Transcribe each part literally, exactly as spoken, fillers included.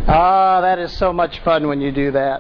Ah, that is so much fun when you do that.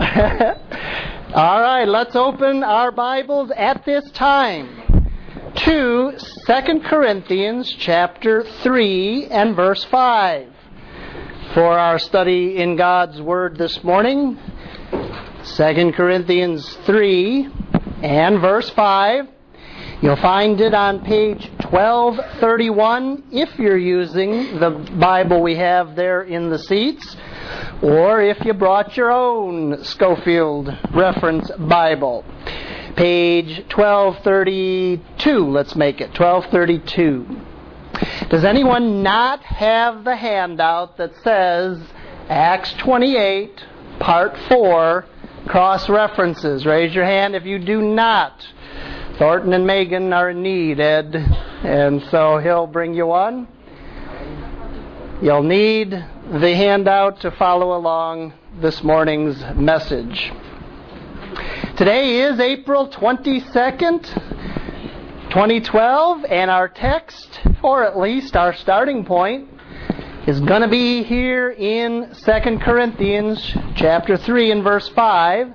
All right, let's open our Bibles at this time to Second Corinthians chapter three and verse five. For our study in God's Word this morning, Second Corinthians three and verse five. You'll find it on page twelve thirty-one if you're using the Bible we have there in the seats, or if you brought your own Schofield Reference Bible. Page twelve thirty-two, let's make it, twelve thirty-two. Does anyone not have the handout that says Acts twenty-eight, part four, cross-references? Raise your hand if you do not. Thornton and Megan are in need, Ed, and so he'll bring you one. You'll need the handout to follow along this morning's message. Today is April twenty-second, twenty twelve, and our text, or at least our starting point, is going to be here in Second Corinthians chapter three and verse five.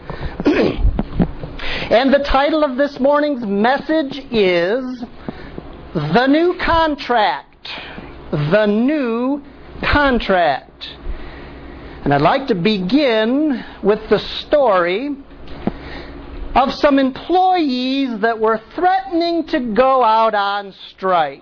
And the title of this morning's message is The New Contract. The New Contract. And I'd like to begin with the story of some employees that were threatening to go out on strike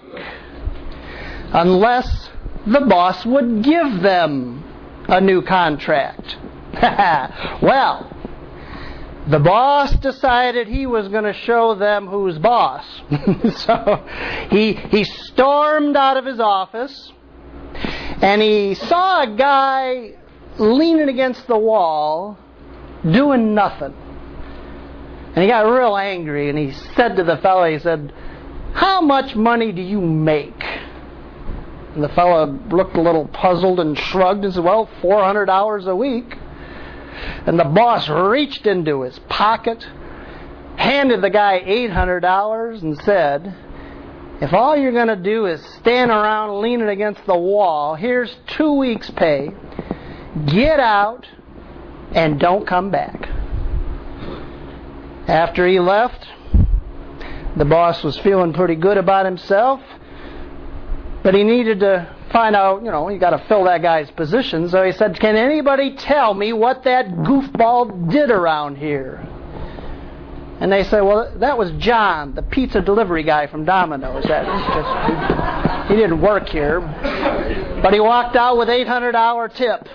unless the boss would give them a new contract. Well, the boss decided he was going to show them who's boss. So he he stormed out of his office, and he saw a guy leaning against the wall doing nothing. And he got real angry, and he said to the fellow, he said, "How much money do you make?" And the fellow looked a little puzzled and shrugged and said, "Well, four hundred dollars a week." And the boss reached into his pocket, handed the guy eight hundred dollars, and said, "If all you're going to do is stand around leaning against the wall, here's two weeks' pay. Get out and don't come back." After he left, the boss was feeling pretty good about himself, but he needed to find out, you know, you got to fill that guy's position. So he said, "Can anybody tell me what that goofball did around here?" And they said, "Well, that was John, the pizza delivery guy from Domino's. That just, he, he didn't work here, but he walked out with eight hundred dollars tip."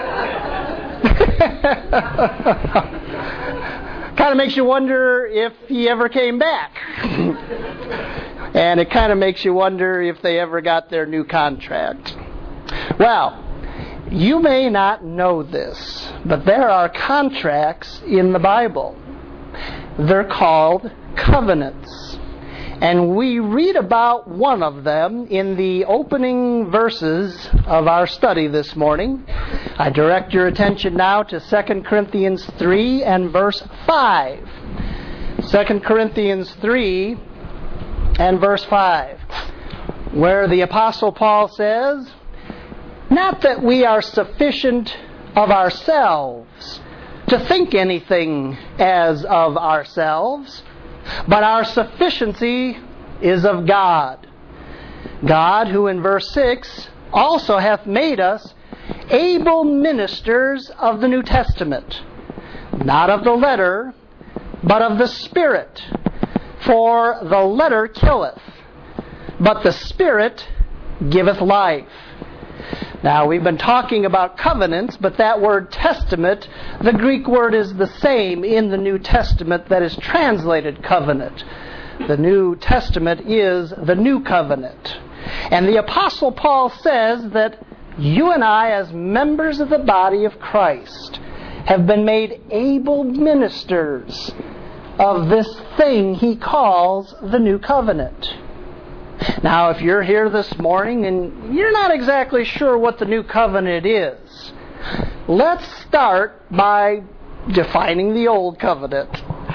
Kind of makes you wonder if he ever came back. And it kind of makes you wonder if they ever got their new contract. Well, you may not know this, but there are contracts in the Bible. They're called covenants. And we read about one of them in the opening verses of our study this morning. I direct your attention now to Second Corinthians three and verse five. Second Corinthians three and verse five, where the Apostle Paul says, "Not that we are sufficient of ourselves to think anything as of ourselves, but our sufficiency is of God. God, who in verse six also hath made us able ministers of the New Testament, not of the letter, but of the Spirit. For the letter killeth, but the Spirit giveth life." Now, we've been talking about covenants, but that word testament, the Greek word is the same in the New Testament that is translated covenant. The New Testament is the New Covenant. And the Apostle Paul says that you and I, as members of the body of Christ, have been made able ministers of this thing he calls the New Covenant. Now, if you're here this morning and you're not exactly sure what the New Covenant is, let's start by defining the Old Covenant.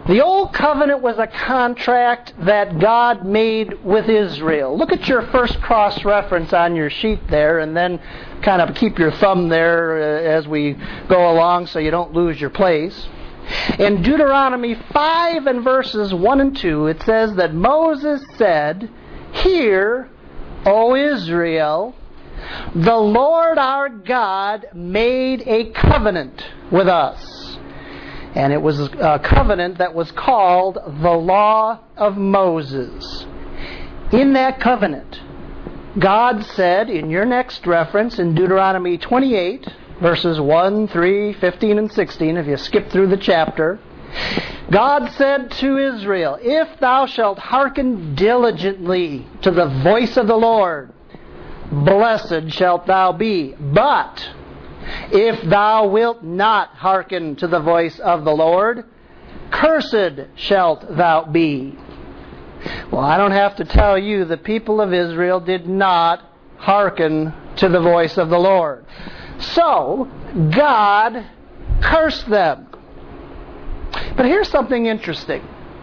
The Old Covenant was a contract that God made with Israel. Look at your first cross-reference on your sheet there, and then kind of keep your thumb there as we go along so you don't lose your place. In Deuteronomy five and verses one and two, it says that Moses said, "Hear, O Israel, the Lord our God made a covenant with us." And it was a covenant that was called the Law of Moses. In that covenant, God said, in your next reference, in Deuteronomy twenty-eight, verses one, three, fifteen, and sixteen, if you skip through the chapter, God said to Israel, "If thou shalt hearken diligently to the voice of the Lord, blessed shalt thou be. But if thou wilt not hearken to the voice of the Lord, cursed shalt thou be." Well, I don't have to tell you, the people of Israel did not hearken to the voice of the Lord. So, God cursed them. But here's something interesting.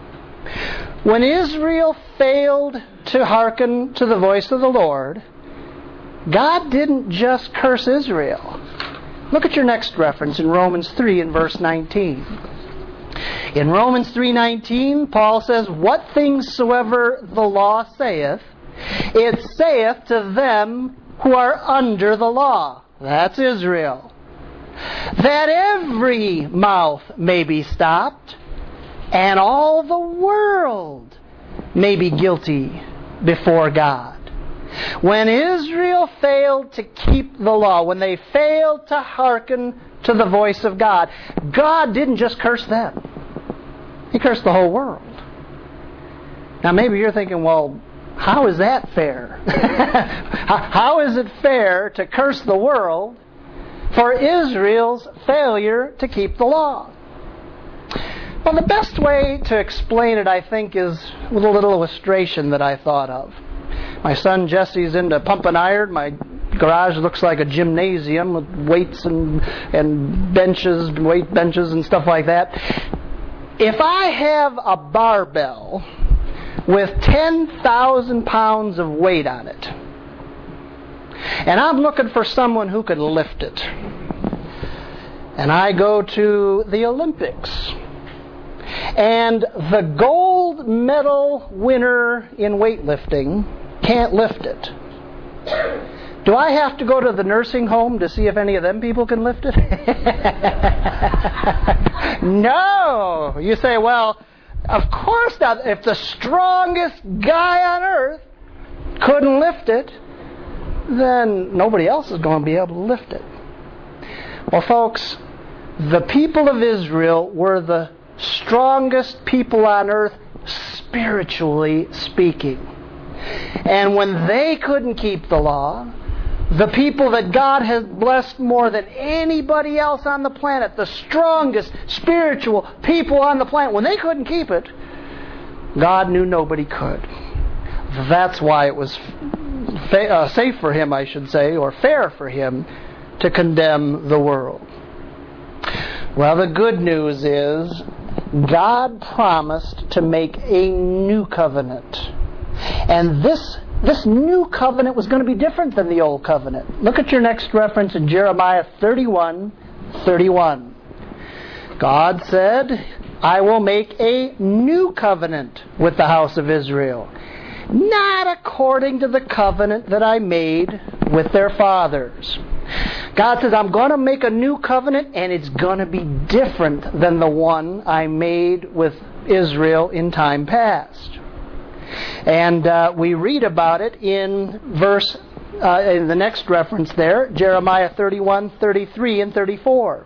When Israel failed to hearken to the voice of the Lord, God didn't just curse Israel. Look at your next reference in Romans three and verse nineteen. In Romans three nineteen, Paul says, "What things soever the law saith, it saith to them who are under the law," that's Israel, "that every mouth may be stopped, and all the world may be guilty before God." When Israel failed to keep the law, when they failed to hearken to the voice of God, God didn't just curse them. He cursed the whole world. Now maybe you're thinking, well, how is that fair? How is it fair to curse the world for Israel's failure to keep the law? Well, the best way to explain it, I think, is with a little illustration that I thought of. My son Jesse's into pumping iron. My garage looks like a gymnasium with weights and and benches, weight benches and stuff like that. If I have a barbell with ten thousand pounds of weight on it, and I'm looking for someone who can lift it, and I go to the Olympics, and the gold medal winner in weightlifting can't lift it, do I have to go to the nursing home to see if any of them people can lift it? No! You say, well, of course not. If the strongest guy on earth couldn't lift it, then nobody else is going to be able to lift it. Well, folks, the people of Israel were the strongest people on earth, spiritually speaking. And when they couldn't keep the law, the people that God has blessed more than anybody else on the planet, the strongest spiritual people on the planet, when they couldn't keep it, God knew nobody could. That's why it was fa- uh, safe for Him, I should say, or fair for Him to condemn the world. Well, the good news is God promised to make a new covenant. And this this new covenant was going to be different than the old covenant. Look at your next reference in Jeremiah thirty-one thirty-one. God said, "I will make a new covenant with the house of Israel, not according to the covenant that I made with their fathers." God says, I'm going to make a new covenant, and it's going to be different than the one I made with Israel in time past. And uh, we read about it in verse, uh, in the next reference there, Jeremiah thirty-one thirty-three and thirty-four.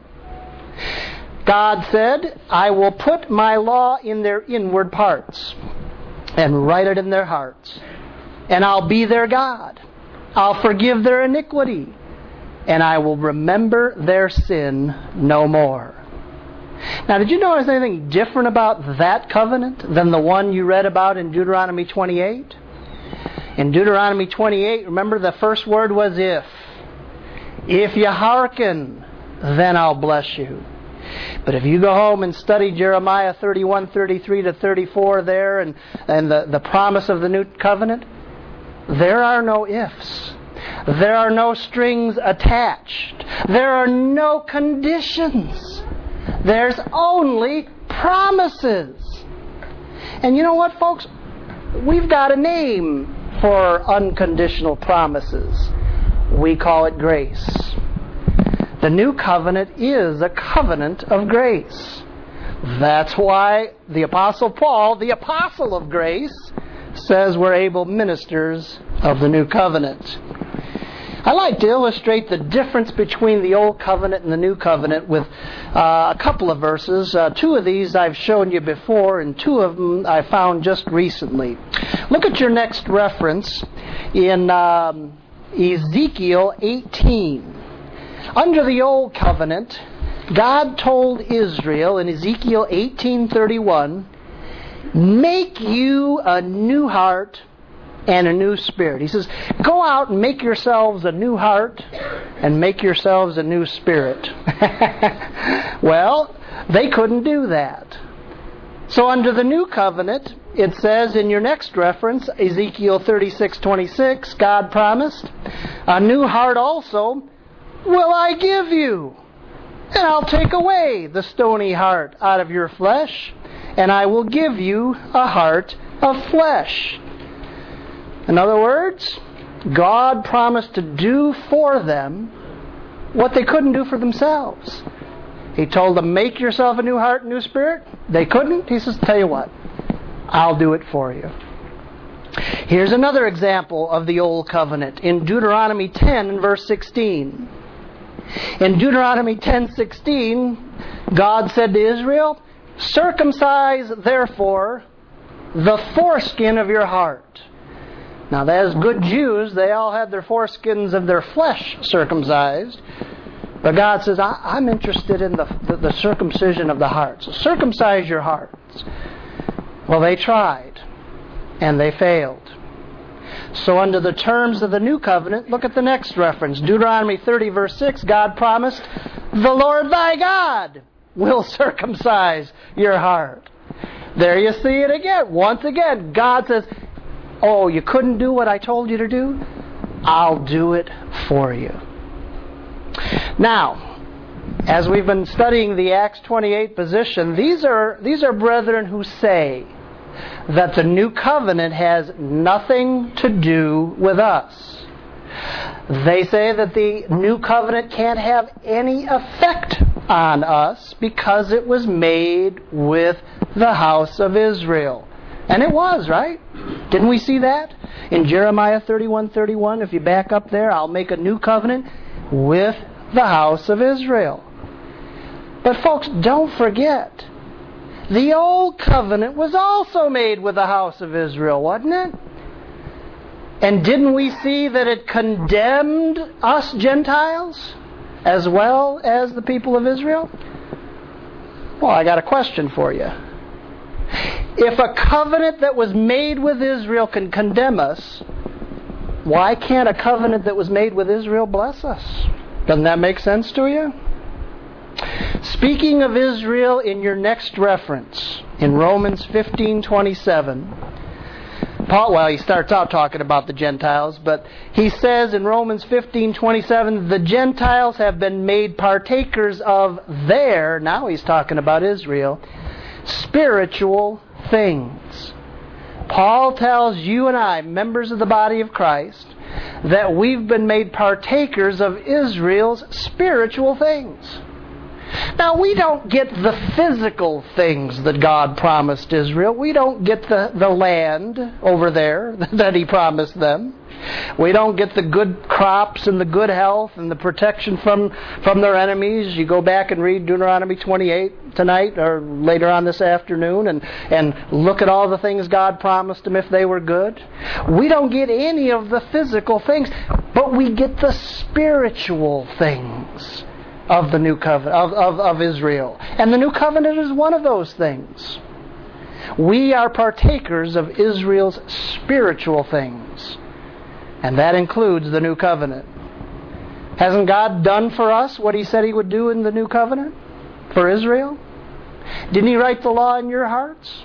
God said, "I will put my law in their inward parts and write it in their hearts. And I'll be their God. I'll forgive their iniquity. And I will remember their sin no more." Now, did you notice anything different about that covenant than the one you read about in Deuteronomy twenty-eight? In Deuteronomy twenty-eight, remember the first word was if. If you hearken, then I'll bless you. But if you go home and study Jeremiah thirty-one, thirty-three to thirty-four there, and, and the, the promise of the new covenant, there are no ifs. There are no strings attached. There are no conditions. There's only promises. And you know what, folks? We've got a name for unconditional promises. We call it grace. The new covenant is a covenant of grace. That's why the Apostle Paul, the apostle of grace, says we're able ministers of the new covenant. I like to illustrate the difference between the old covenant and the new covenant with uh, a couple of verses. Uh, two of these I've shown you before, and two of them I found just recently. Look at your next reference in um, Ezekiel eighteen. Under the old covenant, God told Israel in Ezekiel eighteen thirty-one, "Make you a new heart and a new spirit." He says, go out and make yourselves a new heart and make yourselves a new spirit. Well, they couldn't do that. So under the new covenant, it says in your next reference, Ezekiel thirty-six twenty-six, God promised, "A new heart also will I give you, and I'll take away the stony heart out of your flesh, and I will give you a heart of flesh." In other words, God promised to do for them what they couldn't do for themselves. He told them, make yourself a new heart and new spirit. They couldn't. He says, tell you what, I'll do it for you. Here's another example of the old covenant in Deuteronomy ten and verse sixteen. In Deuteronomy ten sixteen, God said to Israel, "Circumcise therefore the foreskin of your heart." Now, as good Jews, they all had their foreskins of their flesh circumcised. But God says, I, I'm interested in the, the, the circumcision of the heart. So circumcise your hearts. Well, they tried, and they failed. So under the terms of the new covenant, look at the next reference. Deuteronomy thirty, verse six, God promised, "The Lord thy God will circumcise your heart." There you see it again. Once again, God says, oh, you couldn't do what I told you to do? I'll do it for you. Now, as we've been studying the Acts twenty-eight position, these are these are brethren who say that the new covenant has nothing to do with us. They say that the new covenant can't have any effect on us because it was made with the house of Israel. And it was, right? Didn't we see that? In Jeremiah thirty-one thirty-one, if you back up there, I'll make a new covenant with the house of Israel. But folks, don't forget, the old covenant was also made with the house of Israel, wasn't it? And didn't we see that it condemned us Gentiles as well as the people of Israel? Well, I got a question for you. If a covenant that was made with Israel can condemn us, why can't a covenant that was made with Israel bless us? Doesn't that make sense to you? Speaking of Israel in your next reference, in Romans fifteen twenty-seven, Paul, well, he starts out talking about the Gentiles, but he says in Romans fifteen twenty-seven, the Gentiles have been made partakers of their, now he's talking about Israel, spiritual things. Paul tells you and I, members of the body of Christ, that we've been made partakers of Israel's spiritual things. Now, we don't get the physical things that God promised Israel. We don't get the, the land over there that He promised them. We don't get the good crops and the good health and the protection from, from their enemies. You go back and read Deuteronomy twenty-eight tonight or later on this afternoon and, and look at all the things God promised them if they were good. We don't get any of the physical things, but we get the spiritual things of the new covenant, of, of, of Israel. And the new covenant is one of those things. We are partakers of Israel's spiritual things. And that includes the new covenant. Hasn't God done for us what He said He would do in the new covenant? for Israel? Didn't He write the law in your hearts?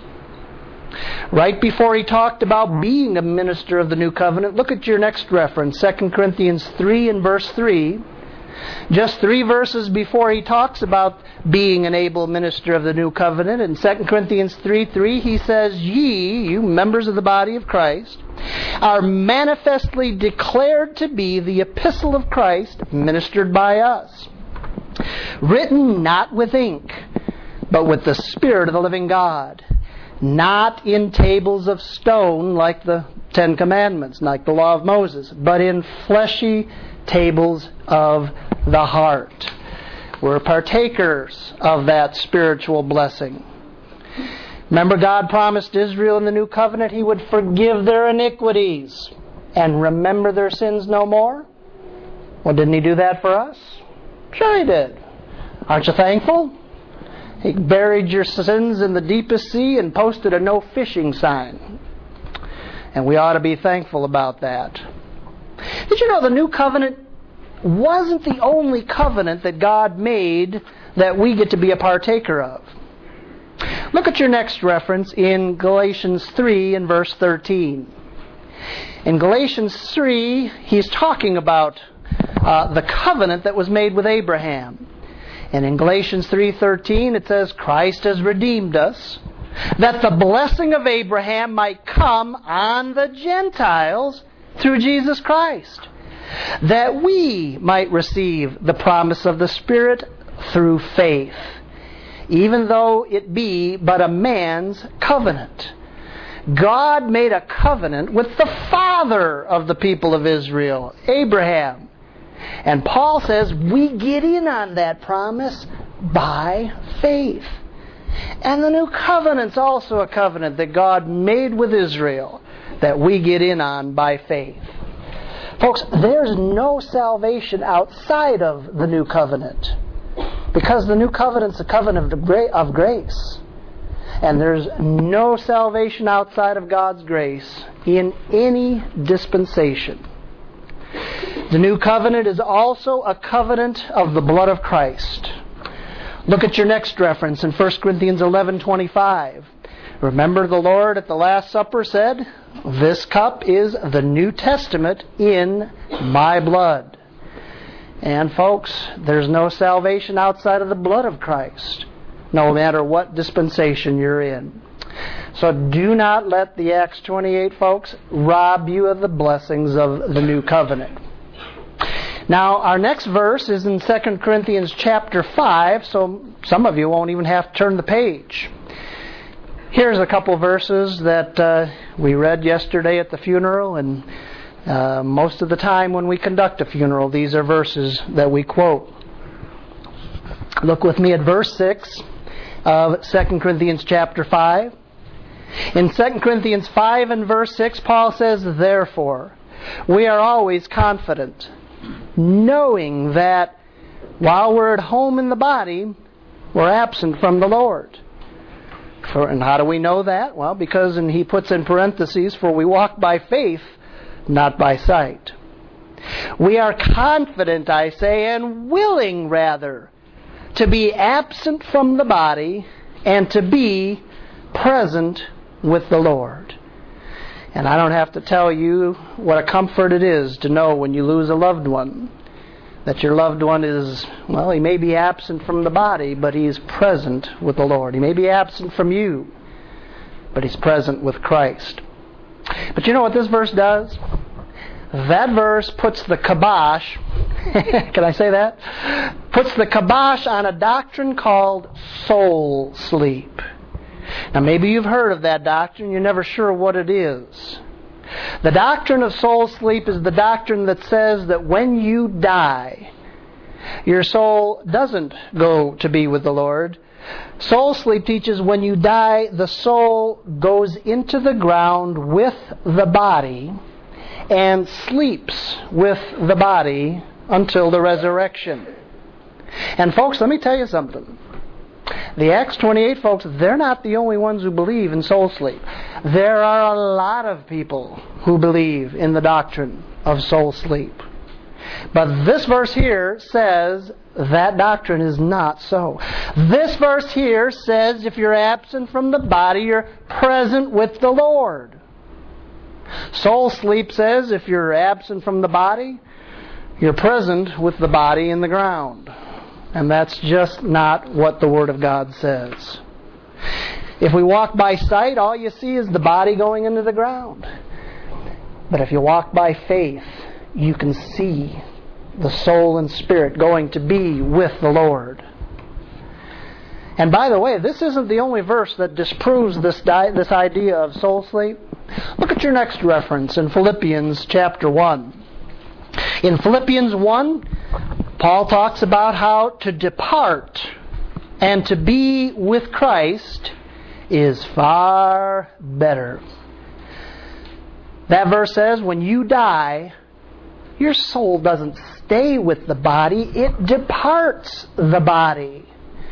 Right before He talked about being a minister of the new covenant, look at your next reference, Second Corinthians three and verse three. Just three verses before He talks about being an able minister of the new covenant, in Second Corinthians three three, He says, "Ye, you members of the body of Christ, are manifestly declared to be the epistle of Christ, ministered by us, written not with ink, but with the Spirit of the living God, not in tables of stone like the Ten Commandments, like the law of Moses, but in fleshy tables of the heart." We're partakers of that spiritual blessing. Remember, God promised Israel in the new covenant He would forgive their iniquities and remember their sins no more. Well, didn't He do that for us? Sure He did. Aren't you thankful? He buried your sins in the deepest sea and posted a no fishing sign. And we ought to be thankful about that. Did you know the new covenant wasn't the only covenant that God made that we get to be a partaker of? Look at your next reference in Galatians three and verse thirteen. In Galatians three, he's talking about uh, the covenant that was made with Abraham. And in Galatians three thirteen it says, "Christ has redeemed us, that the blessing of Abraham might come on the Gentiles through Jesus Christ, that we might receive the promise of the Spirit through faith, even though it be but a man's covenant." God made a covenant with the father of the people of Israel, Abraham. And Paul says we get in on that promise by faith. And the new covenant's also a covenant that God made with Israel that we get in on by faith. Folks, there's no salvation outside of the new covenant, because the new covenant's a covenant of grace. And there's no salvation outside of God's grace in any dispensation. The new covenant is also a covenant of the blood of Christ. Look at your next reference in First Corinthians eleven twenty-five. Remember, the Lord at the Last Supper said, "This cup is the New Testament in my blood." And folks, there's no salvation outside of the blood of Christ, no matter what dispensation you're in. So do not let the Acts twenty-eight folks rob you of the blessings of the new covenant. Now, our next verse is in Second Corinthians chapter five, so some of you won't even have to turn the page. Here's a couple verses that uh, we read yesterday at the funeral, and uh, most of the time when we conduct a funeral, these are verses that we quote. Look with me at verse six of Second Corinthians chapter five. In Second Corinthians five and verse six, Paul says, "Therefore, we are always confident, knowing that while we're at home in the body, we're absent from the Lord." For, and how do we know that? Well, because, and he puts in parentheses, "For we walk by faith, not by sight." We are confident, I say, and willing rather, to be absent from the body and to be present with the Lord. And I don't have to tell you what a comfort it is to know when you lose a loved one, that your loved one is, well, he may be absent from the body, but he is present with the Lord. He may be absent from you, but he's present with Christ. But you know what this verse does? That verse puts the kibosh, can I say that? Puts the kibosh on a doctrine called soul sleep. Now maybe you've heard of that doctrine, you're never sure what it is. The doctrine of soul sleep is the doctrine that says that when you die, your soul doesn't go to be with the Lord. Soul sleep teaches when you die, the soul goes into the ground with the body and sleeps with the body until the resurrection. And folks, let me tell you something. The Acts twenty-eight folks, they're not the only ones who believe in soul sleep. There are a lot of people who believe in the doctrine of soul sleep. But this verse here says that doctrine is not so. This verse here says if you're absent from the body, you're present with the Lord. Soul sleep says if you're absent from the body, you're present with the body in the ground. And that's just not what the Word of God says. If we walk by sight, all you see is the body going into the ground. But if you walk by faith, you can see the soul and spirit going to be with the Lord. And by the way, this isn't the only verse that disproves this di- this idea of soul sleep. Look at your next reference in Philippians chapter one. In Philippians one, Paul talks about how to depart and to be with Christ is far better. That verse says, when you die, your soul doesn't stay with the body, it departs the body.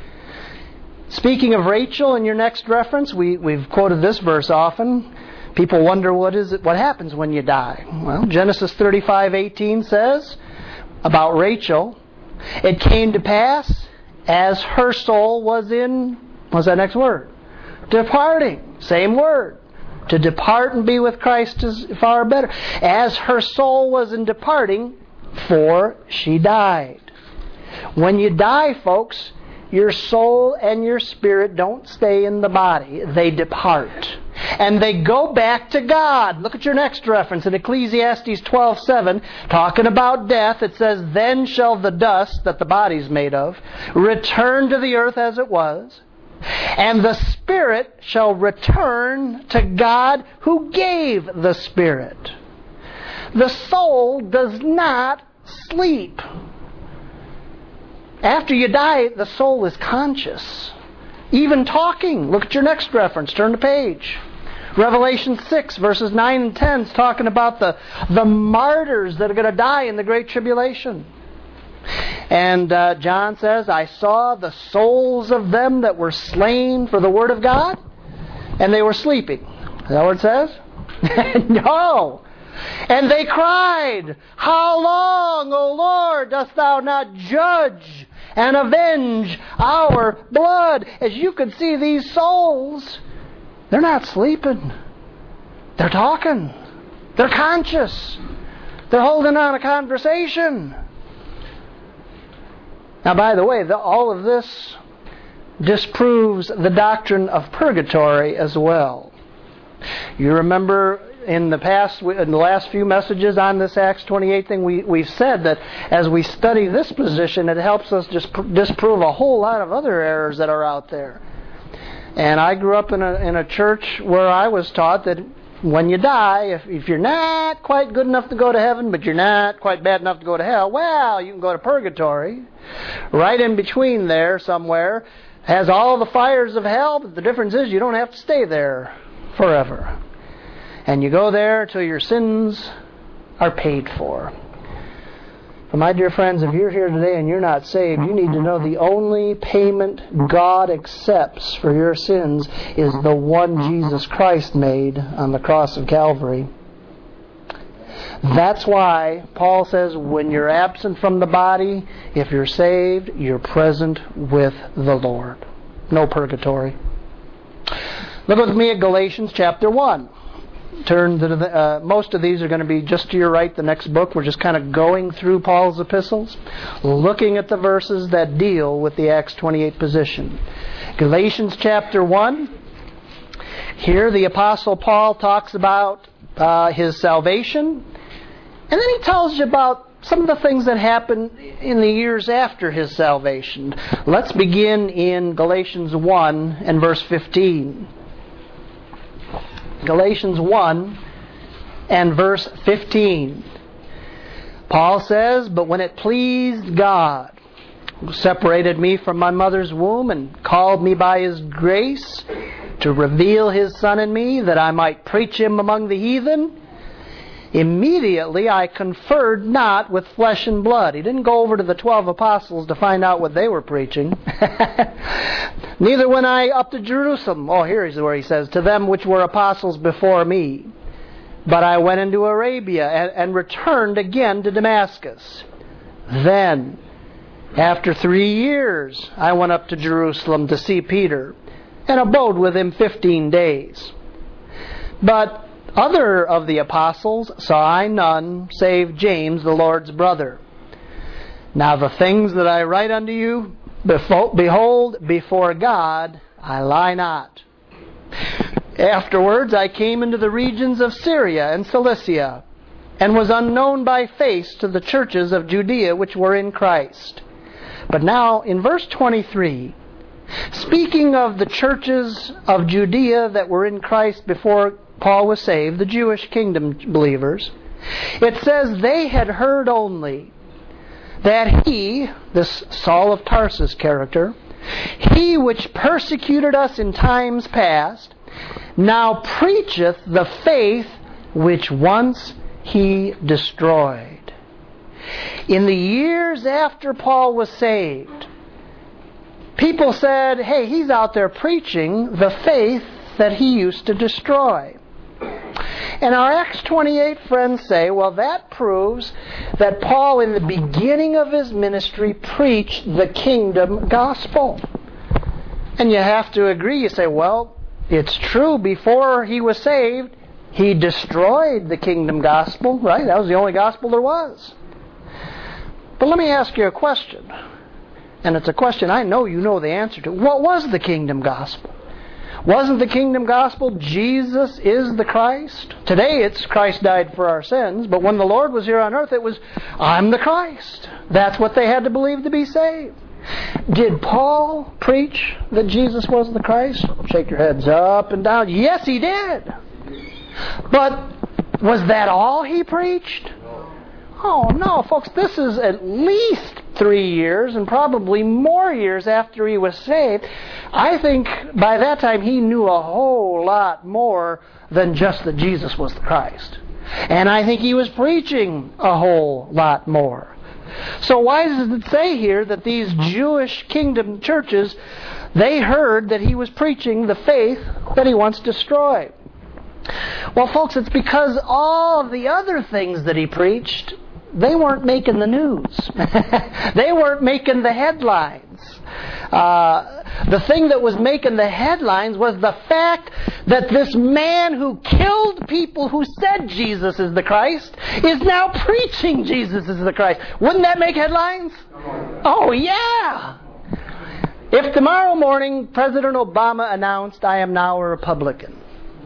Speaking of Rachel, in your next reference, we, we've quoted this verse often. People wonder what is it, what happens when you die. Well, Genesis thirty-five eighteen says about Rachel, it came to pass as her soul was in, what's that next word? Departing. Same word. To depart and be with Christ is far better. As her soul was in departing, for she died. When you die, folks, your soul and your spirit don't stay in the body. They depart. And they go back to God. Look at your next reference in Ecclesiastes twelve seven, talking about death. It says, then shall the dust that the body's made of return to the earth as it was, and the spirit shall return to God who gave the spirit. The soul does not sleep. After you die, the soul is conscious. Even talking. Look at your next reference. Turn the page. Revelation six, verses nine and ten is talking about the, the martyrs that are going to die in the Great Tribulation. And uh, John says, I saw the souls of them that were slain for the Word of God, and they were sleeping. Is that what it says? No. And they cried, how long, O Lord, dost thou not judge and avenge our blood? As you can see, these souls, they're not sleeping. They're talking. They're conscious. They're holding on a conversation. Now, by the way, the, all of this disproves the doctrine of purgatory as well. You remember in the past, in the last few messages on this Acts twenty-eight thing, we, we've said that as we study this position, it helps us just disprove a whole lot of other errors that are out there. And I grew up in a, in a church where I was taught that when you die, if, if you're not quite good enough to go to heaven, but you're not quite bad enough to go to hell, well, you can go to purgatory. Right in between there somewhere has all the fires of hell, but the difference is you don't have to stay there forever. And you go there till your sins are paid for. But my dear friends, if you're here today and you're not saved, you need to know the only payment God accepts for your sins is the one Jesus Christ made on the cross of Calvary. That's why Paul says when you're absent from the body, if you're saved, you're present with the Lord. No purgatory. Look with me at Galatians chapter one. Turn to the, uh, most of these are going to be just to your right, the next book. We're just kind of going through Paul's epistles, looking at the verses that deal with the Acts twenty-eight position. Galatians chapter one. Here the Apostle Paul talks about uh, his salvation, and then he tells you about some of the things that happened in the years after his salvation. Let's begin in Galatians one and verse fifteen. Galatians one and verse fifteen. Paul says, but when it pleased God, who separated me from my mother's womb and called me by His grace to reveal His Son in me, that I might preach Him among the heathen, immediately I conferred not with flesh and blood. He didn't go over to the twelve apostles to find out what they were preaching. Neither went I up to Jerusalem. Oh, here is where he says, to them which were apostles before me. But I went into Arabia and, and returned again to Damascus. Then, after three years, I went up to Jerusalem to see Peter, and abode with him fifteen days. But other of the apostles saw I none, save James, the Lord's brother. Now the things that I write unto you, behold, before God I lie not. Afterwards I came into the regions of Syria and Cilicia, and was unknown by face to the churches of Judea which were in Christ. But now, in verse twenty-three, speaking of the churches of Judea that were in Christ before Paul was saved, the Jewish kingdom believers, it says they had heard only that he, this Saul of Tarsus character, he which persecuted us in times past, now preacheth the faith which once he destroyed. In the years after Paul was saved, people said, hey, he's out there preaching the faith that he used to destroy. And our Acts twenty-eight friends say, well, that proves that Paul, in the beginning of his ministry, preached the kingdom gospel. And you have to agree. You say, well, it's true. Before he was saved, he destroyed the kingdom gospel, right? That was the only gospel there was. But let me ask you a question. And it's a question I know you know the answer to. What was the kingdom gospel? Wasn't the kingdom gospel Jesus is the Christ? Today it's Christ died for our sins, but when the Lord was here on earth it was, I'm the Christ. That's what they had to believe to be saved. Did Paul preach that Jesus was the Christ? Shake your heads up and down. Yes, he did. But was that all he preached? Oh, no, folks, this is at least three years and probably more years after he was saved. I think by that time he knew a whole lot more than just that Jesus was the Christ. And I think he was preaching a whole lot more. So why does it say here that these Jewish kingdom churches, they heard that he was preaching the faith that he once destroyed? Well, folks, it's because all of the other things that he preached, they weren't making the news. They weren't making the headlines. Uh, the thing that was making the headlines was the fact that this man who killed people who said Jesus is the Christ is now preaching Jesus is the Christ. Wouldn't that make headlines? Oh, yeah. If tomorrow morning President Obama announced, I am now a Republican,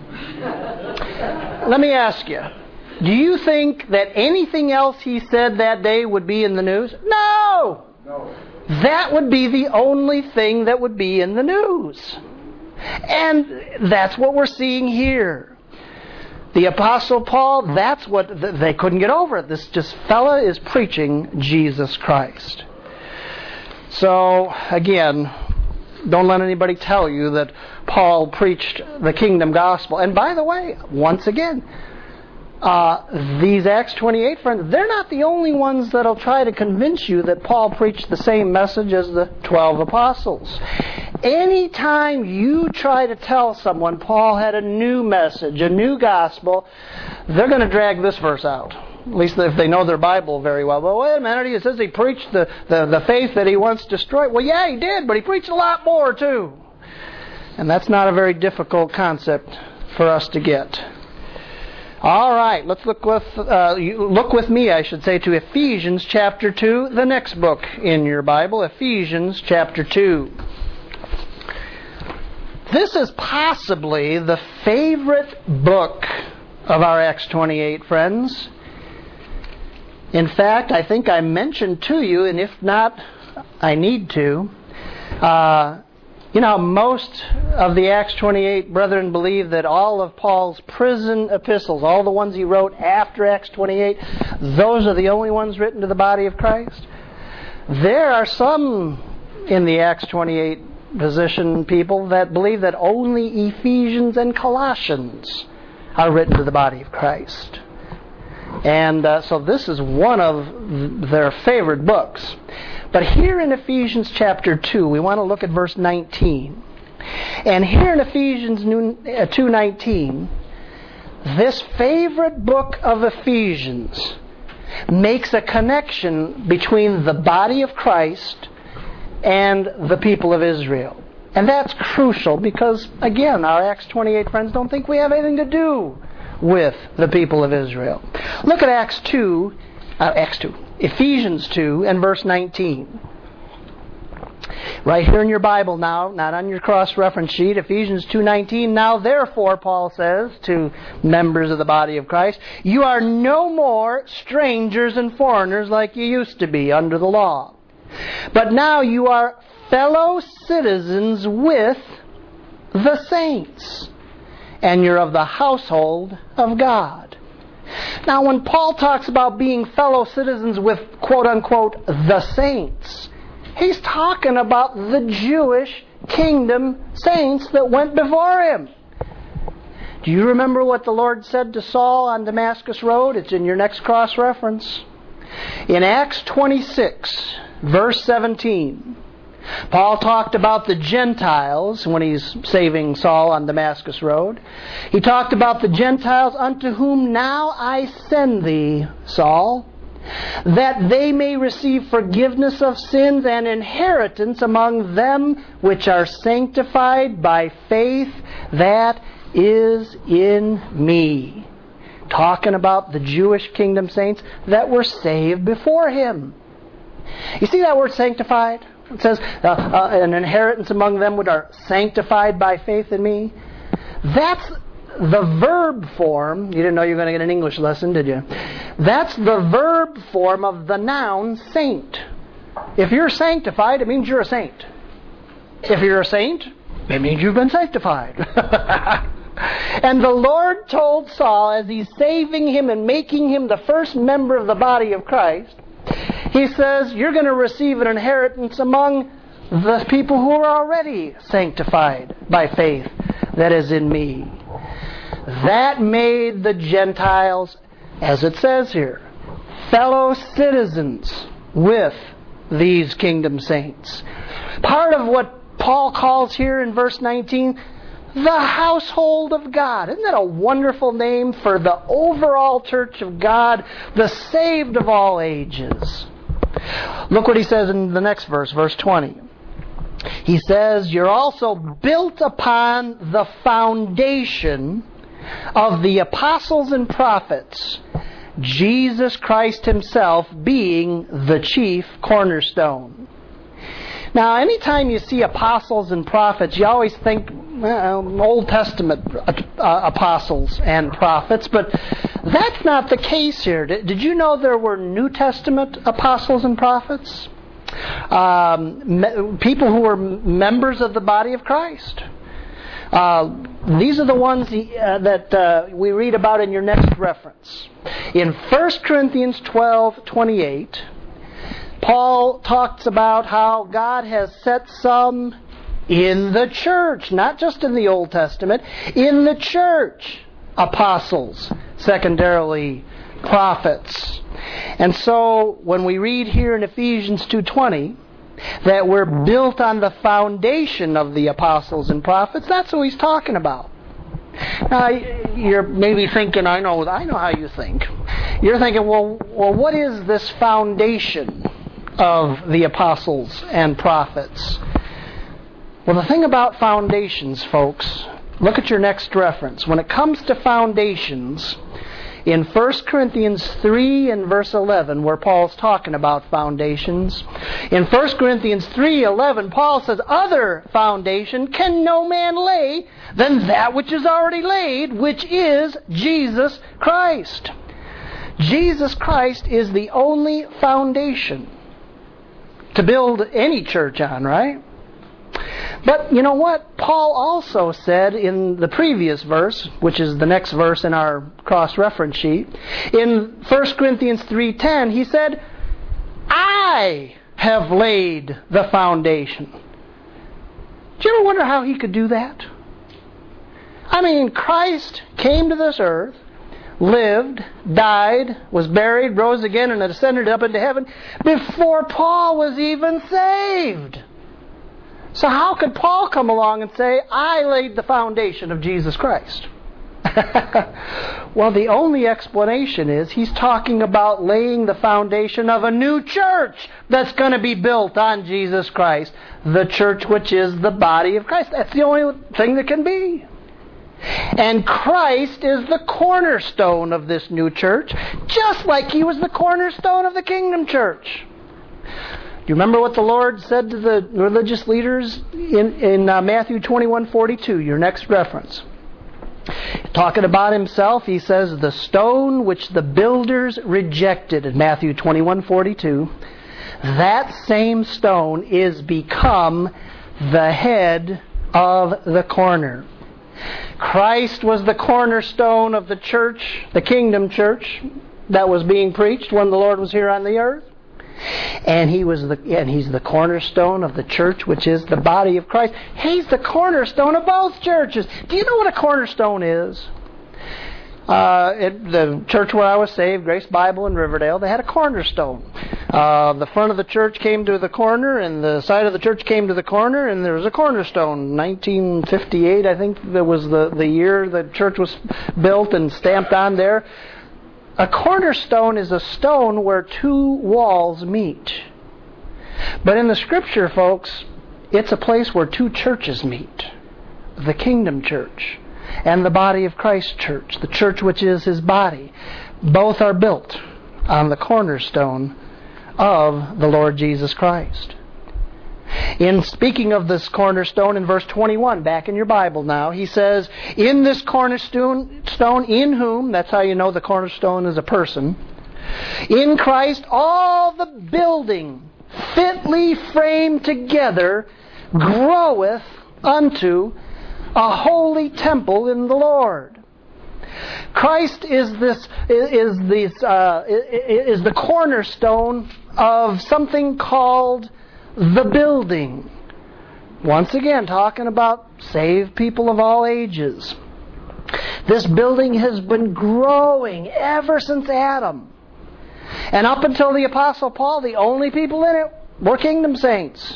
let me ask you, do you think that anything else he said that day would be in the news? No! No. That would be the only thing that would be in the news. And that's what we're seeing here. The Apostle Paul, that's what, they couldn't get over it. This just fella is preaching Jesus Christ. So, again, don't let anybody tell you that Paul preached the kingdom gospel. And by the way, once again, Uh, these Acts twenty-eight friends, they're not the only ones that'll try to convince you that Paul preached the same message as the twelve apostles. Anytime you try to tell someone Paul had a new message, a new gospel, they're going to drag this verse out. At least if they know their Bible very well. Well, wait a minute, it says he preached the, the, the faith that he once destroyed. Well, yeah, he did, but he preached a lot more too. And that's not a very difficult concept for us to get. All right, let's look with uh, look with me, I should say, to Ephesians chapter two, the next book in your Bible, Ephesians chapter two. This is possibly the favorite book of our Acts twenty-eight friends. In fact, I think I mentioned to you, and if not, I need to. Uh, You know, most of the Acts twenty-eight brethren believe that all of Paul's prison epistles, all the ones he wrote after Acts twenty-eight, those are the only ones written to the body of Christ. There are some in the Acts twenty-eight position people that believe that only Ephesians and Colossians are written to the body of Christ. And uh, so this is one of their favorite books. But here in Ephesians chapter two, we want to look at verse nineteen. And here in Ephesians two nineteen, this favorite book of Ephesians makes a connection between the body of Christ and the people of Israel. And that's crucial because, again, our Acts twenty-eight friends don't think we have anything to do with the people of Israel. Look at Acts two, uh, Acts two, Ephesians two and verse nineteen. Right here in your Bible now, not on your cross-reference sheet, Ephesians two nineteen. Now therefore, Paul says to members of the body of Christ, you are no more strangers and foreigners like you used to be under the law. But now you are fellow citizens with the saints, and you're of the household of God. Now when Paul talks about being fellow citizens with quote-unquote the saints, he's talking about the Jewish kingdom saints that went before him. Do you remember what the Lord said to Saul on Damascus Road? It's in your next cross-reference. In Acts twenty-six, verse seventeen, Paul talked about the Gentiles when he's saving Saul on Damascus Road. He talked about the Gentiles, unto whom now I send thee, Saul, that they may receive forgiveness of sins and inheritance among them which are sanctified by faith that is in me. Talking about the Jewish kingdom saints that were saved before him. You see that word sanctified? It says, uh, uh, an inheritance among them which are sanctified by faith in me. That's the verb form. You didn't know you were going to get an English lesson, did you? That's the verb form of the noun saint. If you're sanctified, it means you're a saint. If you're a saint, it means you've been sanctified. And the Lord told Saul, as he's saving him and making him the first member of the body of Christ, he says, you're going to receive an inheritance among the people who are already sanctified by faith that is in me. That made the Gentiles, as it says here, fellow citizens with these kingdom saints. Part of what Paul calls here in verse nineteen, the household of God. Isn't that a wonderful name for the overall church of God, the saved of all ages? Look what he says in the next verse, verse twenty. He says, you're also built upon the foundation of the apostles and prophets, Jesus Christ himself being the chief cornerstone. Now, anytime you see apostles and prophets, you always think well, Old Testament uh, apostles and prophets, but that's not the case here. Did, did you know there were New Testament apostles and prophets? Um, me, people who were members of the body of Christ. Uh, these are the ones uh, that uh, we read about in your next reference. In First Corinthians twelve twenty-eight, Paul talks about how God has set some in the church, not just in the Old Testament, in the church, apostles, secondarily prophets. And so when we read here in Ephesians two twenty that we're built on the foundation of the apostles and prophets, that's what he's talking about. Now, you're maybe thinking, I know, I know how you think. You're thinking, well, well, what is this foundation of the apostles and prophets? Well, the thing about foundations, folks, look at your next reference. When it comes to foundations, in First Corinthians three and verse eleven, where Paul's talking about foundations, in First Corinthians three eleven, Paul says, other foundation can no man lay than that which is already laid, which is Jesus Christ. Jesus Christ is the only foundation to build any church on, right? But you know what? Paul also said in the previous verse, which is the next verse in our cross-reference sheet, in First Corinthians three ten, he said, I have laid the foundation. Do you ever wonder how he could do that? I mean, Christ came to this earth, lived, died, was buried, rose again, and ascended up into heaven before Paul was even saved. So how could Paul come along and say, I laid the foundation of Jesus Christ? Well, the only explanation is he's talking about laying the foundation of a new church that's going to be built on Jesus Christ. The church which is the body of Christ. That's the only thing that can be. And Christ is the cornerstone of this new church, just like He was the cornerstone of the kingdom church. Do you remember what the Lord said to the religious leaders in, in uh, Matthew twenty-one forty-two, your next reference? Talking about Himself, He says, the stone which the builders rejected in Matthew twenty-one forty-two, that same stone is become the head of the corner. Christ was the cornerstone of the church, the kingdom church that was being preached when the Lord was here on the earth. And he was the and he's the cornerstone of the church, which is the body of Christ. He's the cornerstone of both churches. Do you know what a cornerstone is? Uh, it, the church where I was saved, Grace Bible in Riverdale, they had a cornerstone. Uh, the front of the church came to the corner, and the side of the church came to the corner, and there was a cornerstone. nineteen fifty-eight, I think, that was the, the year the church was built and stamped on there. A cornerstone is a stone where two walls meet. But in the Scripture, folks, it's a place where two churches meet. The kingdom church and the body of Christ church, the church which is His body. Both are built on the cornerstone of the Lord Jesus Christ. In speaking of this cornerstone in verse twenty-one, back in your Bible now, he says, in this cornerstone, stone, in whom, that's how you know the cornerstone is a person, in Christ all the building fitly framed together groweth unto a holy temple in the Lord. Christ is this is this uh, is the cornerstone of something called the building. Once again, talking about saved people of all ages. This building has been growing ever since Adam. And up until the Apostle Paul, the only people in it were kingdom saints.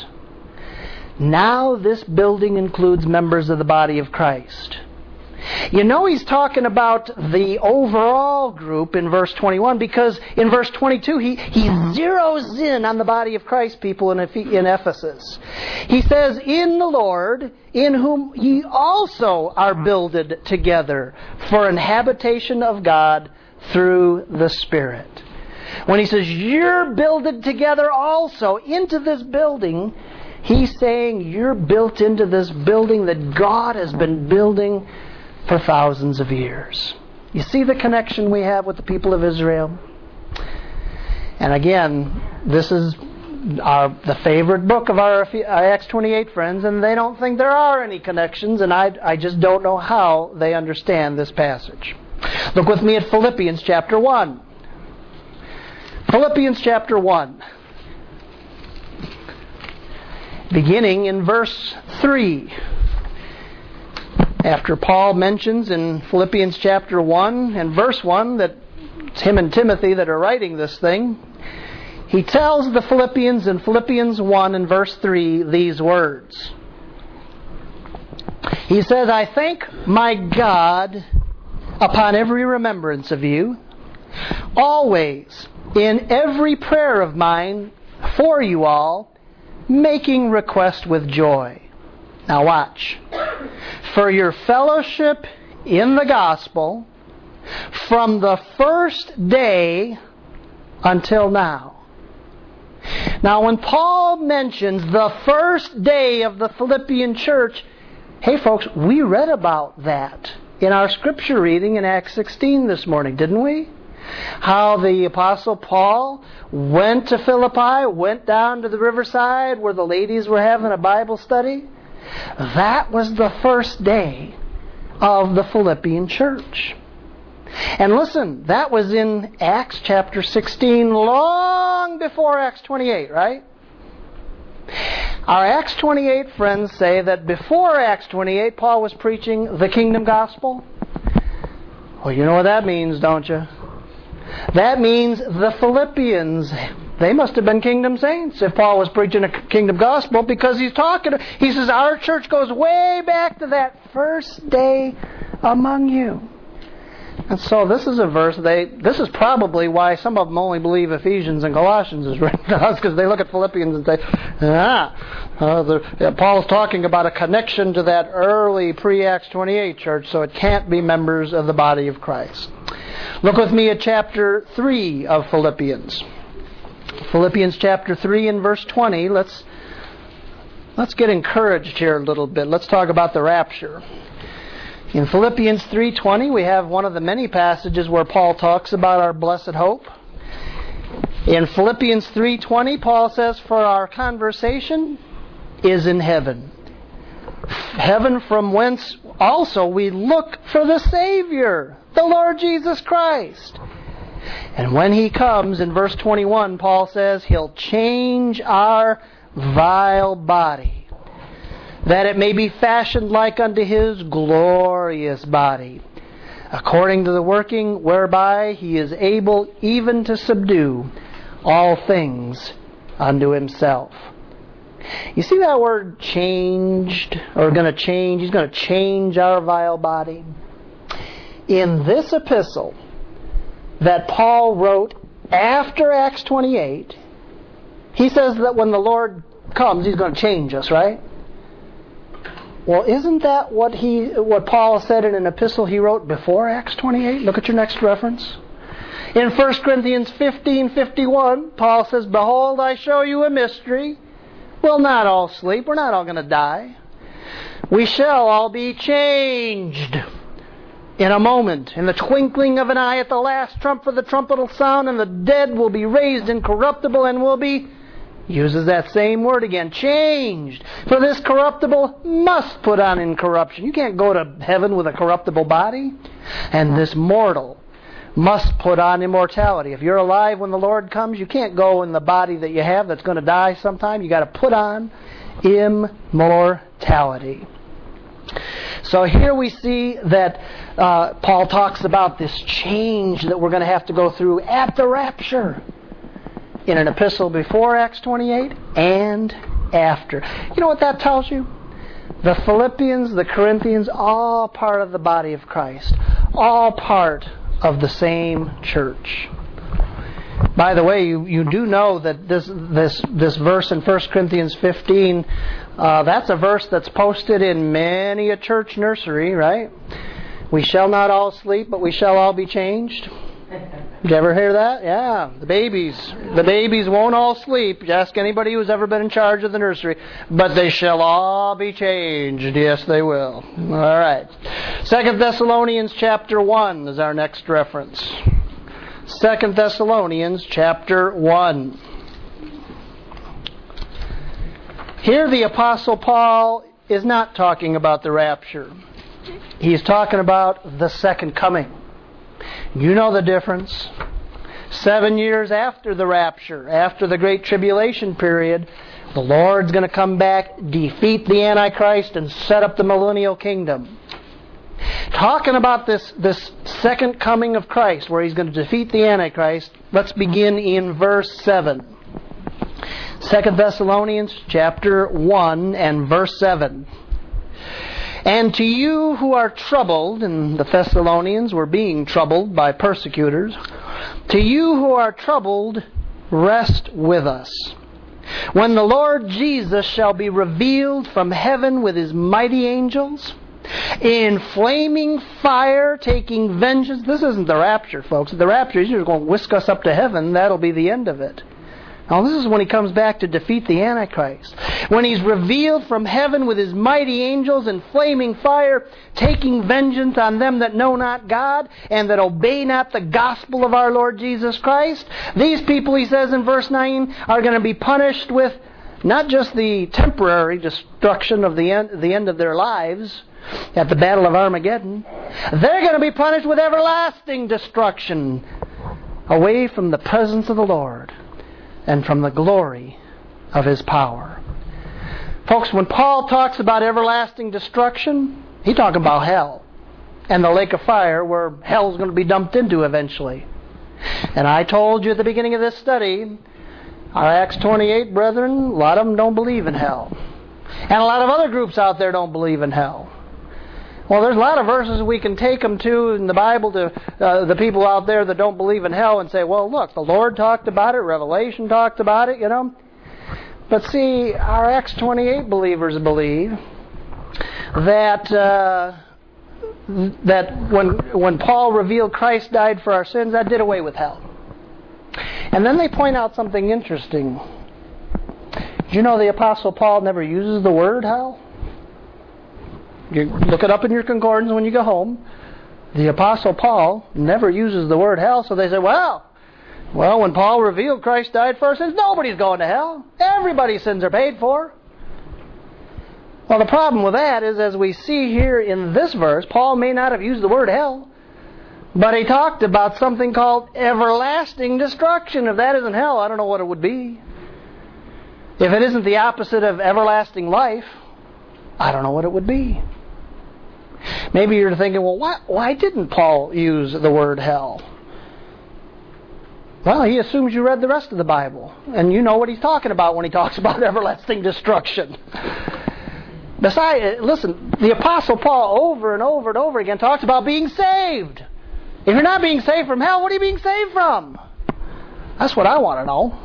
Now this building includes members of the body of Christ. You know he's talking about the overall group in verse twenty-one, because in verse twenty-two he, he zeroes in on the body of Christ people in, in Ephesus. He says, in the Lord, in whom ye also are builded together for an habitation of God through the Spirit. When he says, you're builded together also into this building, he's saying you're built into this building that God has been building for thousands of years. You see the connection we have with the people of Israel? And again, this is our, the favorite book of our Acts twenty-eight friends, and they don't think there are any connections, and I, I just don't know how they understand this passage. Look with me at Philippians chapter one. Philippians chapter one. Beginning in verse three. After Paul mentions in Philippians chapter one and verse one that it's him and Timothy that are writing this thing, he tells the Philippians in Philippians one and verse three these words. He says, I thank my God upon every remembrance of you, always in every prayer of mine for you all, making request with joy. Now watch. For your fellowship in the gospel from the first day until now. Now when Paul mentions the first day of the Philippian church, hey folks, we read about that in our scripture reading in Acts sixteen this morning, didn't we? How the Apostle Paul went to Philippi, went down to the riverside where the ladies were having a Bible study. That was the first day of the Philippian church. And listen, that was in Acts chapter sixteen, long before Acts twenty-eight, right? Our Acts twenty-eight friends say that before Acts twenty-eight, Paul was preaching the kingdom gospel. Well, you know what that means, don't you? That means the Philippians, they must have been kingdom saints if Paul was preaching a kingdom gospel, because he's talking, he says, our church goes way back to that first day among you. And so this is a verse, they, this is probably why some of them only believe Ephesians and Colossians is written to us, because they look at Philippians and say, ah, uh, the, yeah, Paul's talking about a connection to that early pre-Acts twenty-eight church, so it can't be members of the body of Christ. Look with me at chapter three of Philippians. Philippians chapter three and verse twenty. Let's, let's get encouraged here a little bit. Let's talk about the rapture. In Philippians three twenty, we have one of the many passages where Paul talks about our blessed hope. In Philippians three twenty, Paul says, "For our conversation is in heaven. Heaven from whence also we look for the Savior, the Lord Jesus Christ. And when He comes," in verse twenty-one, Paul says, "He'll change our vile body, that it may be fashioned like unto His glorious body, according to the working whereby He is able even to subdue all things unto Himself." You see that word changed, or going to change? He's going to change our vile body. In this epistle that Paul wrote after Acts twenty-eight, he says that when the Lord comes, He's going to change us, right? Well, isn't that what he, what Paul said in an epistle he wrote before Acts twenty-eight? Look at your next reference. In First Corinthians fifteen fifty-one, Paul says, "Behold, I show you a mystery. We'll not all sleep. We're not all going to die. We shall all be changed in a moment, in the twinkling of an eye, at the last trump, for the trumpet will sound, and the dead will be raised incorruptible and will be," uses that same word again, "changed. For this corruptible must put on incorruption." You can't go to heaven with a corruptible body. "And this mortal must put on immortality." If you're alive when the Lord comes, you can't go in the body that you have that's going to die sometime. You've got to put on immortality. So here we see that uh, Paul talks about this change that we're going to have to go through at the rapture, in an epistle before Acts twenty-eight and after. You know what that tells you? The Philippians, the Corinthians, all part of the body of Christ. All part of the same church. By the way, you, you do know that this this this verse in First Corinthians fifteen, uh, that's a verse that's posted in many a church nursery, right? We shall not all sleep, but we shall all be changed. Did you ever hear that? Yeah, the babies. The babies won't all sleep. You ask anybody who's ever been in charge of the nursery. But they shall all be changed. Yes, they will. All right. Second Thessalonians chapter one is our next reference. Second Thessalonians chapter one. Here the Apostle Paul is not talking about the rapture. He's talking about the second coming. You know the difference. Seven years after the rapture, after the Great Tribulation period, the Lord's going to come back, defeat the Antichrist, and set up the millennial kingdom. Talking about this, this second coming of Christ, where He's going to defeat the Antichrist, let's begin in verse seven. Second Thessalonians chapter one and verse seven. "And to you who are troubled," and the Thessalonians were being troubled by persecutors, "to you who are troubled, rest with us, when the Lord Jesus shall be revealed from heaven with His mighty angels, in flaming fire, taking vengeance." This isn't the rapture, folks. The rapture is just going to whisk us up to heaven. That'll be the end of it. Now, this is when He comes back to defeat the Antichrist. When He's revealed from heaven with His mighty angels in flaming fire, taking vengeance on them that know not God and that obey not the gospel of our Lord Jesus Christ. These people, he says in verse nine, are going to be punished with not just the temporary destruction of the end, the end of their lives at the Battle of Armageddon. They're going to be punished with everlasting destruction, away from the presence of the Lord and from the glory of His power. Folks, when Paul talks about everlasting destruction, he's talking about hell and the lake of fire where hell is going to be dumped into eventually. And I told you at the beginning of this study, our Acts twenty-eight brethren, a lot of them don't believe in hell. And a lot of other groups out there don't believe in hell. Well, there's a lot of verses we can take them to in the Bible to uh, the people out there that don't believe in hell and say, well, look, the Lord talked about it, Revelation talked about it, you know. But see, our Acts twenty-eight believers believe that uh, that when when Paul revealed Christ died for our sins, that did away with hell. And then they point out something interesting. Do you know the Apostle Paul never uses the word hell? You look it up in your concordance when you go home. The Apostle Paul never uses the word hell, so they say, well, well, when Paul revealed Christ died for our sins, nobody's going to hell. Everybody's sins are paid for. Well, the problem with that is, as we see here in this verse, Paul may not have used the word hell, but he talked about something called everlasting destruction. If that isn't hell, I don't know what it would be. If it isn't the opposite of everlasting life, I don't know what it would be. Maybe you're thinking, well, why, why didn't Paul use the word hell? Well, he assumes you read the rest of the Bible, and you know what he's talking about when he talks about everlasting destruction. Besides, listen, the Apostle Paul over and over and over again talks about being saved. If you're not being saved from hell, what are you being saved from? That's what I want to know.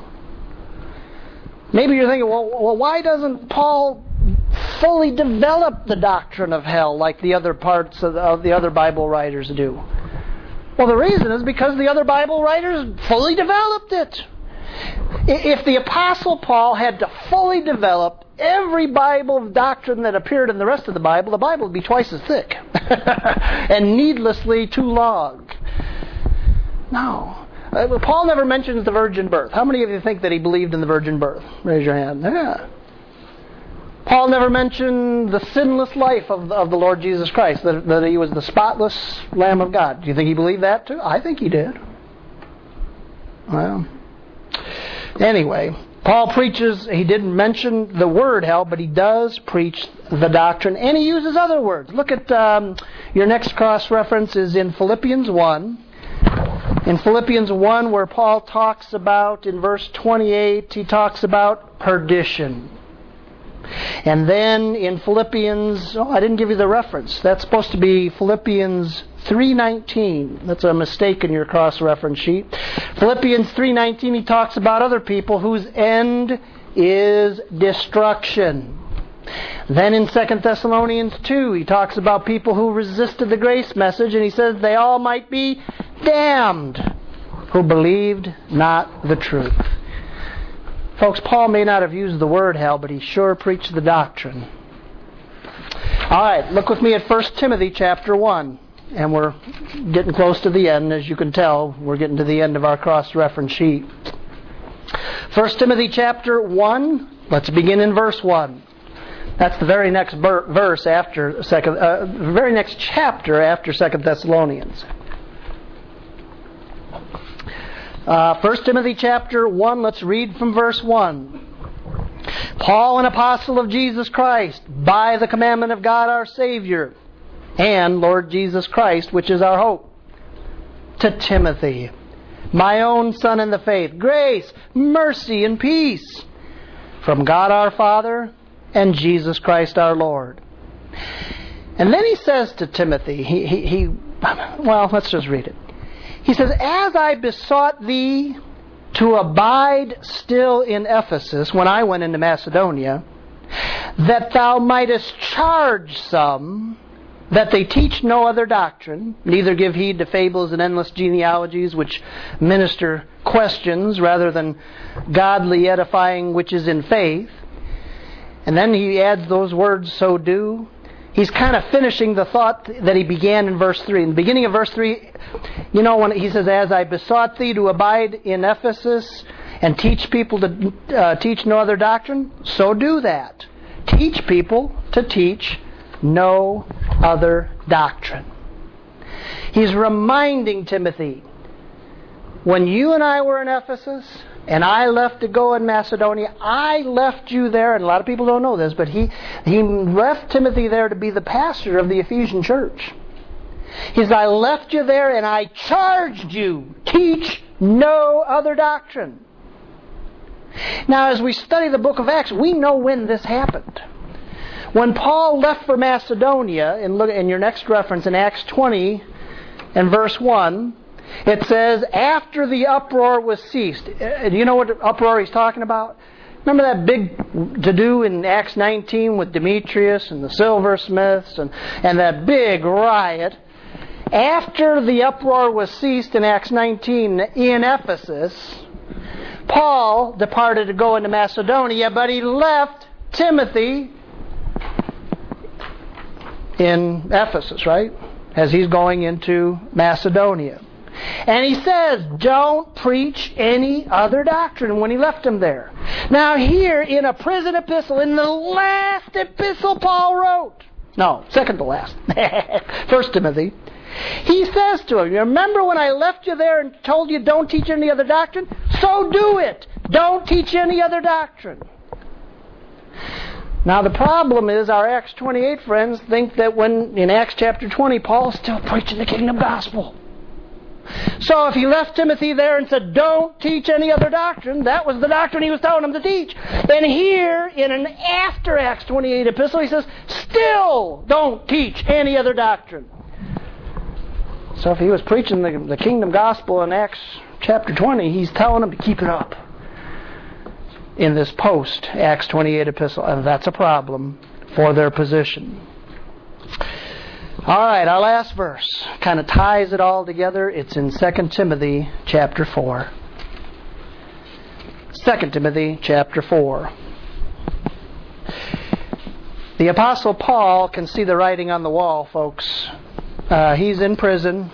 Maybe you're thinking, well, well why doesn't Paul fully develop the doctrine of hell like the other parts of the, of the other Bible writers do? Well, the reason is because the other Bible writers fully developed it. If the Apostle Paul had to fully develop every Bible doctrine that appeared in the rest of the Bible, the Bible would be twice as thick and needlessly too long. No. Uh, Paul never mentions the virgin birth. How many of you think that he believed in the virgin birth? Raise your hand. Yeah. Paul never mentioned the sinless life of, of the Lord Jesus Christ, that, that he was the spotless Lamb of God. Do you think he believed that too? I think he did. Well, anyway, Paul preaches, he didn't mention the word hell, but he does preach the doctrine, and he uses other words. Look at um, your next cross-reference is in Philippians one. In Philippians one, where Paul talks about, in verse twenty-eight, he talks about perdition. And then in Philippians, oh, I didn't give you the reference. That's supposed to be Philippians three nineteen. That's a mistake in your cross-reference sheet. Philippians three nineteen, he talks about other people whose end is destruction. Then in Second Thessalonians two, he talks about people who resisted the grace message, and he says they all might be damned who believed not the truth. Folks, Paul may not have used the word hell, but he sure preached the doctrine. All right, look with me at First Timothy chapter one. And we're getting close to the end. As you can tell, we're getting to the end of our cross-reference sheet. First Timothy chapter one, let's begin in verse one. That's the very next ber- verse after second, uh, very next chapter after Second Thessalonians. Uh, First Timothy chapter one, let's read from verse one. Paul, an apostle of Jesus Christ, by the commandment of God our Savior, and Lord Jesus Christ, which is our hope, to Timothy, my own son in the faith, grace, mercy, and peace from God our Father and Jesus Christ our Lord. And then he says to Timothy, he, he, he well, let's just read it. He says, as I besought thee to abide still in Ephesus when I went into Macedonia, that thou mightest charge some that they teach no other doctrine, neither give heed to fables and endless genealogies which minister questions rather than godly edifying which is in faith. And then he adds those words, so do. He's kind of finishing the thought that he began in verse three. In the beginning of verse three, you know, when he says, as I besought thee to abide in Ephesus and teach people to uh, teach no other doctrine, so do that. Teach people to teach no other doctrine. He's reminding Timothy, when you and I were in Ephesus, and I left to go in Macedonia, I left you there, and a lot of people don't know this, but he, he left Timothy there to be the pastor of the Ephesian church. He says, I left you there and I charged you, teach no other doctrine. Now, as we study the book of Acts, we know when this happened. When Paul left for Macedonia, and look in your next reference in Acts twenty and verse one, it says, after the uproar was ceased. Do you know what uproar he's talking about? Remember that big to-do in Acts nineteen with Demetrius and the silversmiths and, and that big riot? After the uproar was ceased in Acts nineteen in Ephesus, Paul departed to go into Macedonia, but he left Timothy in Ephesus, right? As he's going into Macedonia. And he says, don't preach any other doctrine when he left him there. Now here in a prison epistle, in the last epistle Paul wrote, no, second to last, First Timothy, he says to him, you remember when I left you there and told you don't teach any other doctrine? So do it. Don't teach any other doctrine. Now the problem is our Acts twenty-eight friends think that when in Acts chapter twenty Paul's still preaching the kingdom gospel. So if he left Timothy there and said, don't teach any other doctrine, that was the doctrine he was telling him to teach. Then here, in an after Acts twenty-eight epistle, he says, still don't teach any other doctrine. So if he was preaching the, the kingdom gospel in Acts chapter twenty, he's telling them to keep it up in this post Acts twenty-eight epistle. And that's a problem for their position. All right, our last verse kind of ties it all together. It's in Second Timothy chapter four. Second Timothy chapter four. The Apostle Paul can see the writing on the wall, folks. Uh, he's in prison,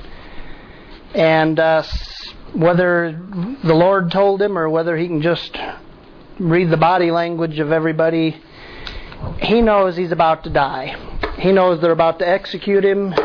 and uh, whether the Lord told him or whether he can just read the body language of everybody, he knows he's about to die. He knows they're about to execute him.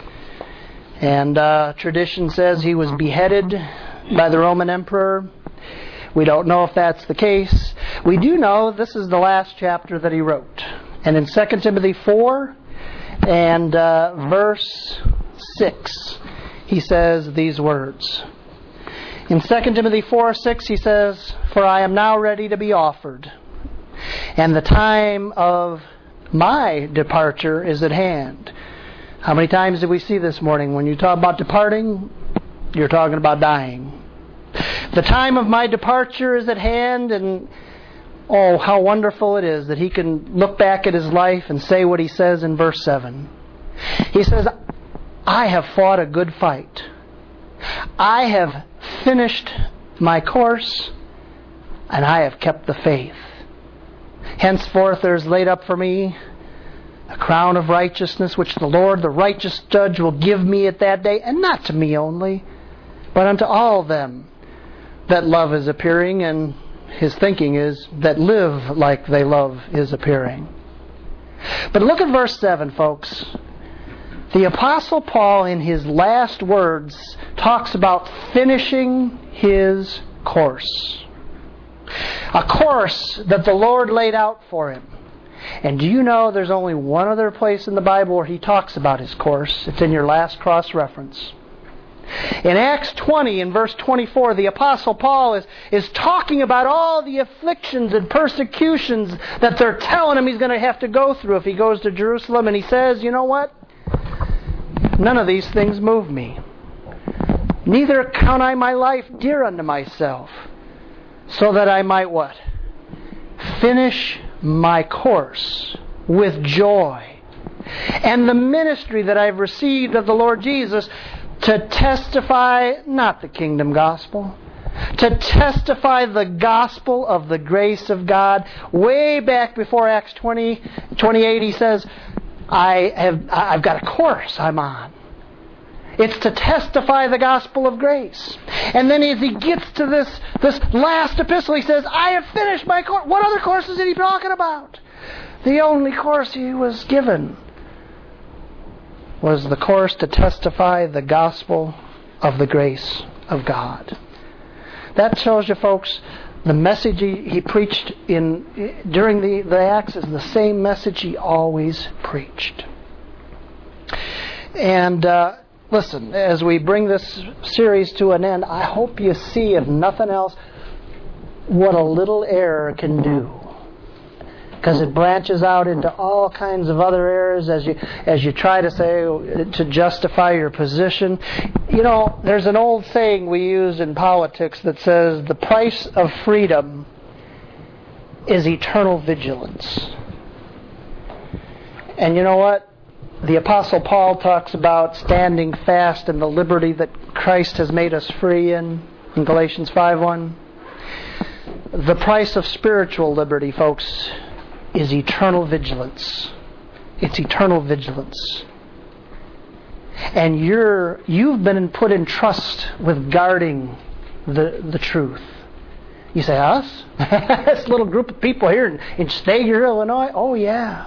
And uh, tradition says he was beheaded by the Roman emperor. We don't know if that's the case. We do know this is the last chapter that he wrote. And in Second Timothy four and uh, verse six, he says these words. In Second Timothy four six, he says, for I am now ready to be offered, and the time of my departure is at hand. How many times did we see this morning? When you talk about departing, you're talking about dying. The time of my departure is at hand, and oh, how wonderful it is that he can look back at his life and say what he says in verse seven. He says, I have fought a good fight. I have finished my course, and I have kept the faith. Henceforth there is laid up for me a crown of righteousness, which the Lord, the righteous judge, will give me at that day, and not to me only, but unto all them that love is appearing, and his thinking is that live like they love is appearing. But look at verse seven, folks. The Apostle Paul, in his last words, talks about finishing his course. A course that the Lord laid out for him. And do you know there's only one other place in the Bible where he talks about his course? It's in your last cross-reference. In Acts twenty, in verse twenty-four, the Apostle Paul is, is talking about all the afflictions and persecutions that they're telling him he's going to have to go through if he goes to Jerusalem. And he says, you know what? None of these things move me. Neither count I my life dear unto myself, so that I might what? Finish my course with joy. And the ministry that I've received of the Lord Jesus, to testify not the kingdom gospel, to testify the gospel of the grace of God. Way back before Acts twenty, twenty-eight, he says, I have, I've got a course I'm on. It's to testify the gospel of grace. And then as he gets to this, this last epistle, he says, I have finished my course. What other courses is he talking about? The only course he was given was the course to testify the gospel of the grace of God. That tells you, folks, the message he, he preached in during the, the Acts is the same message he always preached. And uh, listen, as we bring this series to an end, I hope you see, if nothing else, what a little error can do. because it branches out into all kinds of other areas as you as you try to say to justify your position. You know, there's an old saying we use in politics that says the price of freedom is eternal vigilance. And you know what? The Apostle Paul talks about standing fast in the liberty that Christ has made us free in, in Galatians five one. The price of spiritual liberty, folks, is eternal vigilance. It's eternal vigilance. And you're, you've been put in trust with guarding the, the truth. You say, us? This little group of people here in, in Stager, Illinois? Oh, yeah.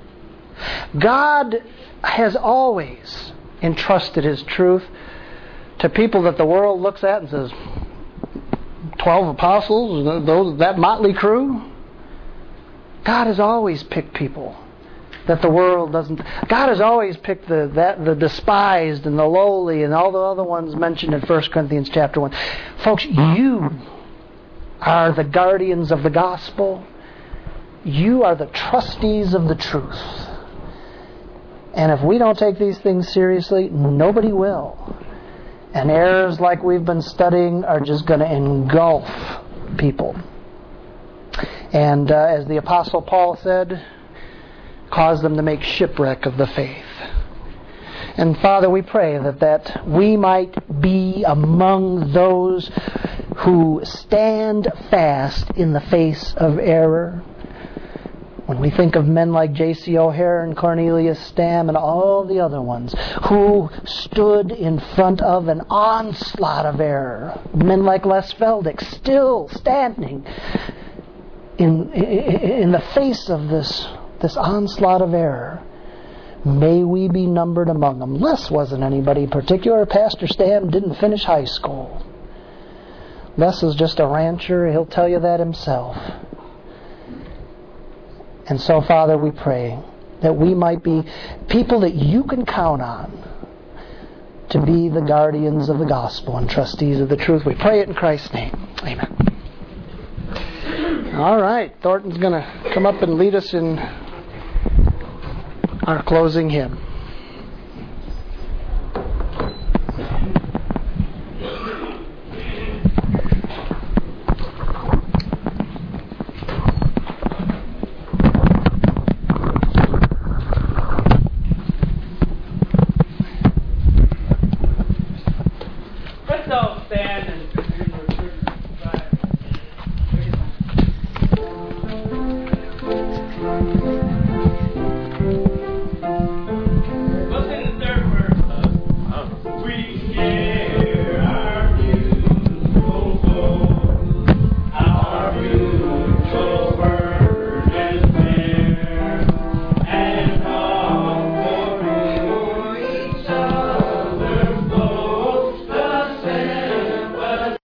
God has always entrusted His truth to people that the world looks at and says, twelve apostles, those, that motley crew? God has always picked people that the world doesn't. God has always picked the that the despised and the lowly and all the other ones mentioned in First Corinthians chapter one. Folks, you are the guardians of the gospel. You are the trustees of the truth. And if we don't take these things seriously, nobody will. And errors like we've been studying are just going to engulf people. And uh, as the Apostle Paul said, cause them to make shipwreck of the faith. And Father, we pray that, that we might be among those who stand fast in the face of error. When we think of men like J C O'Hare and Cornelius Stam and all the other ones who stood in front of an onslaught of error, men like Les Feldick still standing in, in the face of this, this onslaught of error, may we be numbered among them. Les wasn't anybody particular. Pastor Stam didn't finish high school. Les is just a rancher. He'll tell you that himself. And so, Father, we pray that we might be people that you can count on to be the guardians of the gospel and trustees of the truth. We pray it in Christ's name. Amen. All right. Thornton's going to come up and lead us in our closing hymn.